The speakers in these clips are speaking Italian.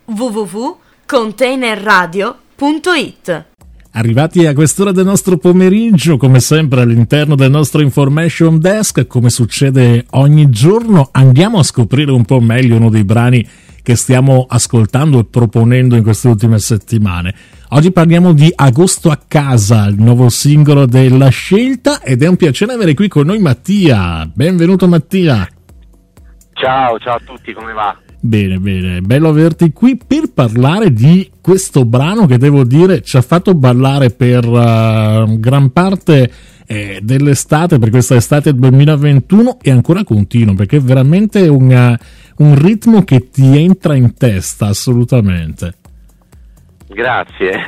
www.containerradio.it. Arrivati a quest'ora del nostro pomeriggio, come sempre all'interno del nostro Information Desk, come succede ogni giorno, andiamo a scoprire un po' meglio uno dei brani che stiamo ascoltando e proponendo in queste ultime settimane. Oggi parliamo di Agosto a casa, il nuovo singolo della Scelta, ed è un piacere avere qui con noi Mattia. Benvenuto Mattia. Ciao a tutti, come va? Bene, bello averti qui per parlare di questo brano che devo dire ci ha fatto ballare per gran parte dell'estate, per questa estate 2021, e ancora continua, perché è veramente un ritmo che ti entra in testa assolutamente. Grazie.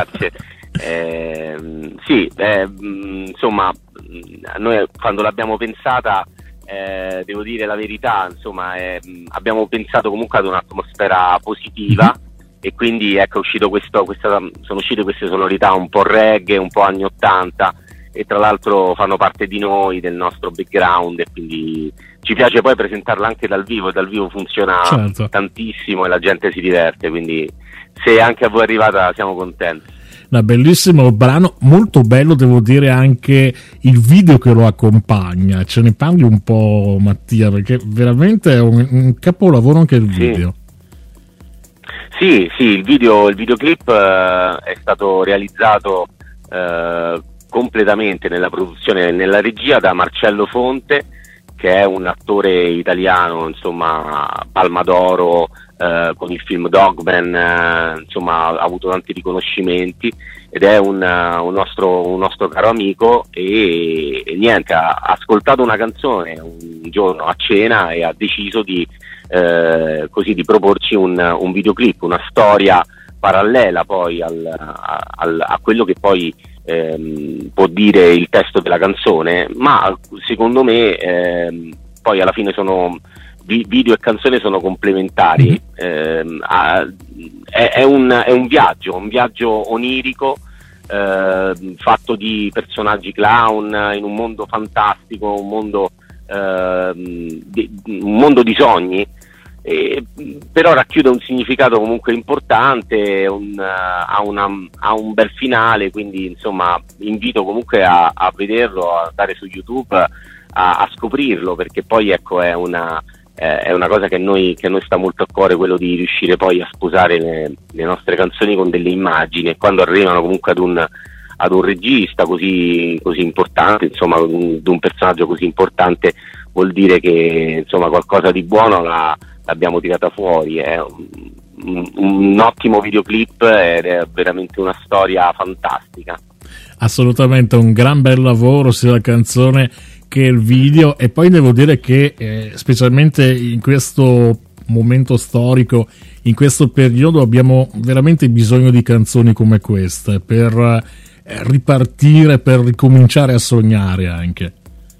Insomma, noi quando l'abbiamo pensata, devo dire la verità, insomma, abbiamo pensato comunque ad un'atmosfera positiva, e quindi ecco sono uscite queste sonorità un po' reggae, un po' anni 80, e tra l'altro fanno parte di noi, del nostro background, e quindi ci piace poi presentarla anche dal vivo, e dal vivo funziona tantissimo e la gente si diverte, quindi se anche a voi è arrivata siamo contenti. Un bellissimo brano, molto bello, devo dire anche il video che lo accompagna. Ce ne parli un po', Mattia, perché veramente è un capolavoro anche il video. Sì, il videoclip è stato realizzato completamente nella produzione e nella regia da Marcello Fonte, che è un attore italiano, insomma, Palma d'Oro, con il film Dogman, insomma, ha avuto tanti riconoscimenti, ed è un nostro caro amico, e niente, ha ascoltato una canzone un giorno a cena e ha deciso di proporci un videoclip, una storia parallela poi a quello che poi può dire il testo della canzone, ma secondo me poi alla fine video e canzone sono complementari. È un viaggio onirico, fatto di personaggi clown in un mondo fantastico, un mondo di sogni, però racchiude un significato comunque importante, ha un bel finale, quindi insomma invito comunque a vederlo, a andare su YouTube a scoprirlo, perché poi ecco è una cosa che a noi sta molto a cuore, quello di riuscire poi a sposare le nostre canzoni con delle immagini, e quando arrivano comunque ad un regista così importante, insomma, ad un personaggio così importante, vuol dire che insomma qualcosa di buono l'abbiamo tirata fuori. È un ottimo videoclip ed è veramente una storia fantastica. Assolutamente un gran bel lavoro sia la canzone che il video, e poi devo dire che specialmente in questo momento storico, in questo periodo, abbiamo veramente bisogno di canzoni come queste per ripartire, per ricominciare a sognare anche.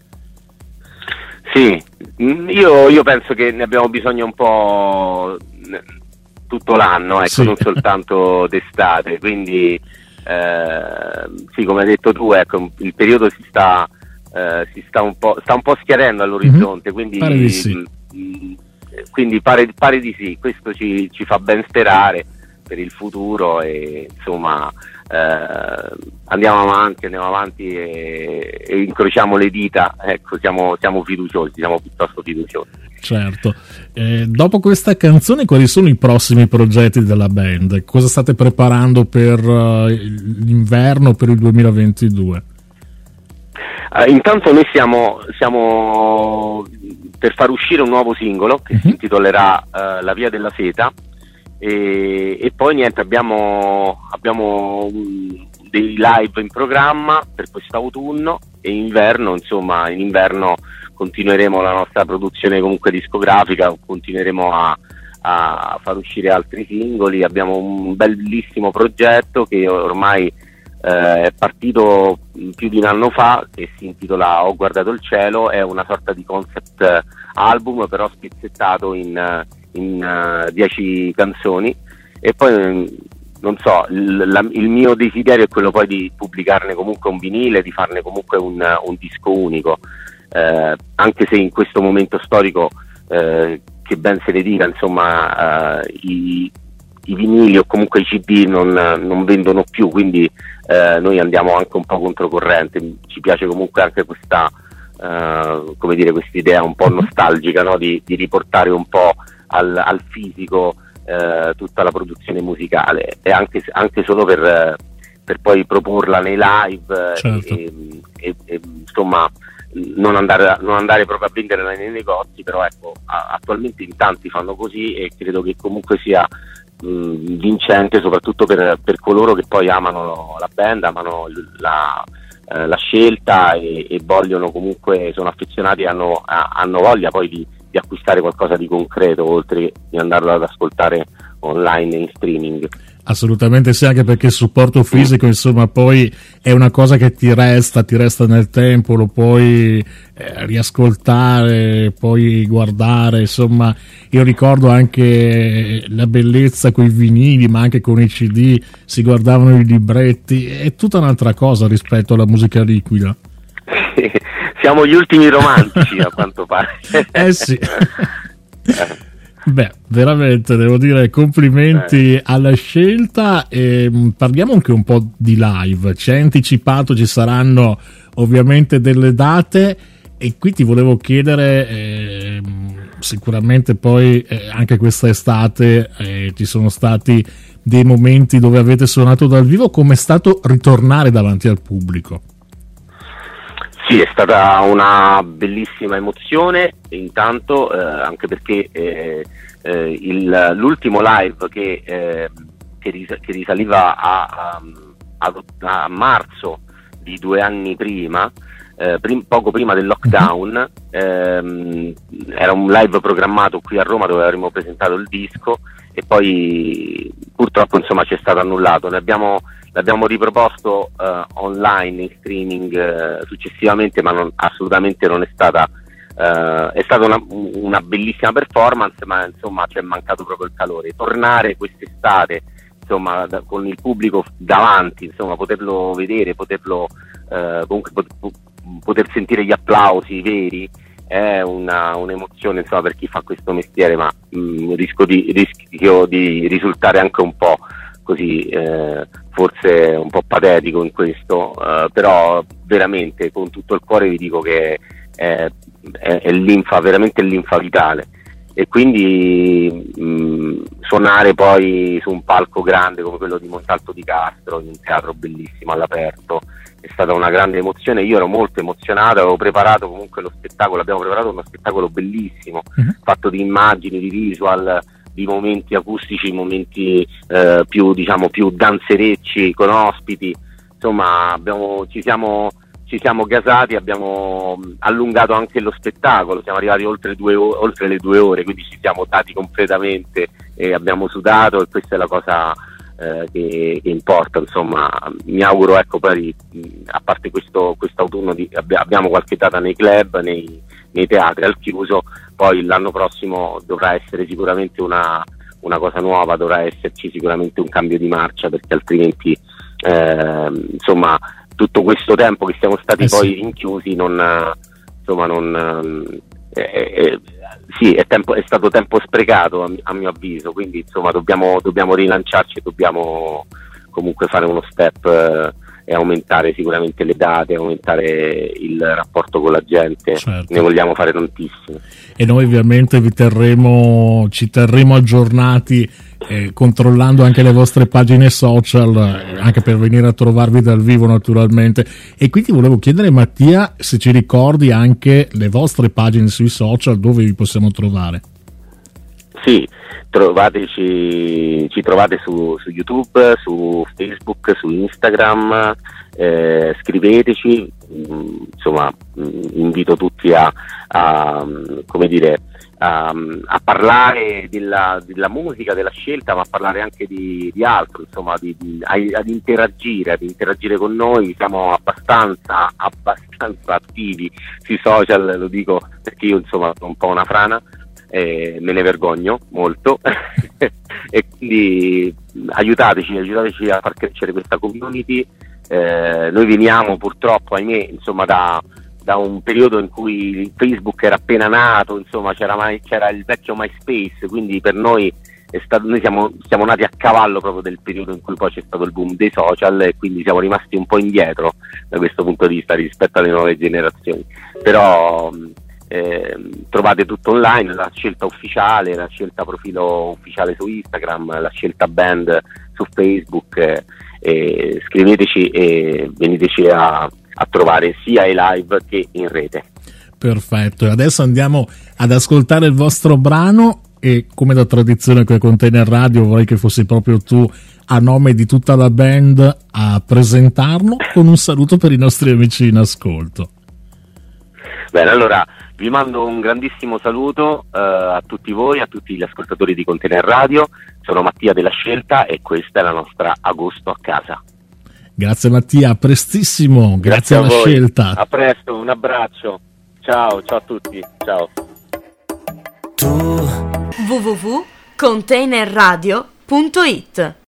Sì, io penso che ne abbiamo bisogno un po' tutto l'anno, ecco, non soltanto d'estate, quindi sì, come hai detto tu, ecco, il periodo si sta un po' schiarendo all'orizzonte, quindi pare di sì. Quindi pare di sì, questo ci fa ben sperare per il futuro, e insomma andiamo avanti e incrociamo le dita, ecco, siamo fiduciosi, siamo piuttosto fiduciosi. Certo. Dopo questa canzone, quali sono i prossimi progetti della band? Cosa state preparando per l'inverno, per il 2022? Intanto noi siamo per far uscire un nuovo singolo che si intitolerà La Via della Seta, e poi niente, abbiamo dei live in programma per quest'autunno e inverno, insomma in inverno continueremo la nostra produzione comunque discografica, continueremo a far uscire altri singoli. Abbiamo un bellissimo progetto che ormai è partito più di un anno fa, che si intitola Ho guardato il cielo, è una sorta di concept album però spezzettato in 10 canzoni, e poi non so, il mio desiderio è quello poi di pubblicarne comunque un vinile, di farne comunque un disco unico, anche se in questo momento storico che ben se ne dica, insomma, i vinili o comunque i CD non vendono più, quindi noi andiamo anche un po' controcorrente. Ci piace comunque anche questa come dire, quest'idea un po' nostalgica, no? di riportare un po' al fisico tutta la produzione musicale, e anche solo per poi proporla nei live. Certo. e insomma non andare proprio a venderla nei negozi, però ecco, attualmente in tanti fanno così, e credo che comunque sia vincente, soprattutto per coloro che poi amano la band, amano la scelta, e vogliono, comunque sono affezionati, hanno voglia poi di acquistare qualcosa di concreto, oltre che di andarlo ad ascoltare online in streaming. Assolutamente sì, anche perché il supporto fisico, insomma, poi è una cosa che ti resta nel tempo, lo puoi riascoltare, puoi guardare, insomma. Io ricordo anche la bellezza con i vinili, ma anche con i CD, si guardavano i libretti, è tutta un'altra cosa rispetto alla musica liquida. Siamo gli ultimi romantici a quanto pare. Sì. Beh, veramente devo dire complimenti alla scelta. Parliamo anche un po' di live. Ci hai anticipato, ci saranno ovviamente delle date, e qui ti volevo chiedere, sicuramente poi anche questa estate ci sono stati dei momenti dove avete suonato dal vivo. Com'è stato ritornare davanti al pubblico? Sì, è stata una bellissima emozione, intanto anche perché l'ultimo live che risaliva a marzo di 2 anni prima, poco prima del lockdown, era un live programmato qui a Roma dove avremmo presentato il disco, e poi purtroppo insomma ci è stato annullato. L'abbiamo riproposto online, in streaming successivamente, ma assolutamente non è stata è stata una bellissima performance, ma insomma ci è mancato proprio il calore. Tornare quest'estate, insomma, con il pubblico davanti, insomma, poterlo vedere, poterlo comunque poter sentire gli applausi veri, è un'emozione, insomma, per chi fa questo mestiere, ma rischio di risultare anche un po' così, forse un po' patetico in questo, però veramente con tutto il cuore vi dico che è linfa, veramente linfa vitale. E quindi suonare poi su un palco grande come quello di Montalto di Castro, in un teatro bellissimo all'aperto, è stata una grande emozione. Io ero molto emozionato, avevo preparato comunque lo spettacolo, abbiamo preparato uno spettacolo bellissimo, fatto di immagini, di visual, di momenti acustici, momenti più danzerecci, con ospiti, insomma ci siamo gasati, abbiamo allungato anche lo spettacolo, siamo arrivati oltre le 2 ore, quindi ci siamo dati completamente e abbiamo sudato, e questa è la cosa che importa, insomma. Mi auguro, ecco, poi a parte quest'autunno abbiamo qualche data nei club, nei teatri al chiuso, poi l'anno prossimo dovrà essere sicuramente una cosa nuova, dovrà esserci sicuramente un cambio di marcia, perché altrimenti insomma tutto questo tempo che siamo stati poi rinchiusi è stato tempo sprecato a mio avviso, quindi insomma dobbiamo rilanciarci, dobbiamo comunque fare uno step e aumentare sicuramente le date, aumentare il rapporto con la gente. Certo. Ne vogliamo fare tantissimo. E noi ovviamente ci terremo aggiornati, controllando anche le vostre pagine social, anche per venire a trovarvi dal vivo naturalmente. E quindi volevo chiedere, Mattia, se ci ricordi anche le vostre pagine sui social, dove vi possiamo trovare? Sì, ci trovate su YouTube, su Facebook, su Instagram, scriveteci, insomma invito tutti a parlare della musica, della scelta, ma a parlare anche di altro, insomma, ad interagire con noi. Siamo abbastanza attivi sui social, lo dico perché io insomma sono un po' una frana, me ne vergogno molto e quindi aiutateci a far crescere questa community. Noi veniamo purtroppo, ahimè, insomma, da un periodo in cui Facebook era appena nato, insomma c'era il vecchio MySpace, quindi per noi noi siamo nati a cavallo proprio del periodo in cui poi c'è stato il boom dei social, e quindi siamo rimasti un po' indietro da questo punto di vista rispetto alle nuove generazioni, però trovate tutto online, la scelta ufficiale, la scelta profilo ufficiale su Instagram, la scelta band su Facebook, scriveteci e veniteci a trovare sia ai live che in rete. Perfetto, e adesso andiamo ad ascoltare il vostro brano, e come da tradizione qui a Container Radio vorrei che fossi proprio tu, a nome di tutta la band, a presentarlo con un saluto per i nostri amici in ascolto. Bene, allora vi mando un grandissimo saluto a tutti voi, a tutti gli ascoltatori di Container Radio. Sono Mattia della Scelta e questa è la nostra Agosto a casa. Grazie Mattia, a prestissimo, grazie alla voi. Scelta. A presto, un abbraccio. Ciao a tutti, ciao. www.containerradio.it